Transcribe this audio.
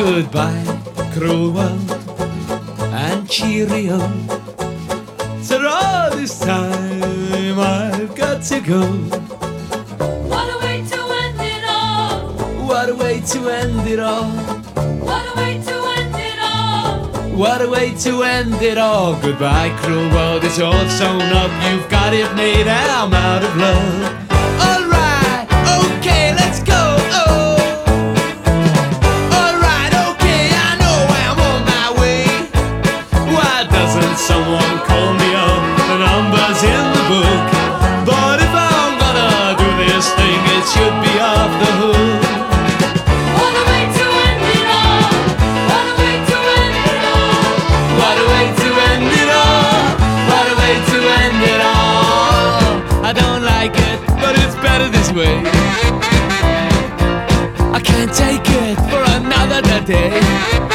Goodbye, cruel world, and cheerio. So all this time I've got to go. What a way to end it all. What a way to end it all. What a way to end it all. What a way to end it all. Goodbye, cruel world, it's all sewn up. You've got it made, I'm out of love. Alright, okay, let's go. Alright, okay, I know I'm on my way. Why doesn't someone call me up? The number's in the book. But if I'm gonna do this thing, it should be off the hook. What a way to end it all. What a way to end it all. What a way to end it all. What a way to end it all. I don't like it, but it's better this way. I can't take it for another day.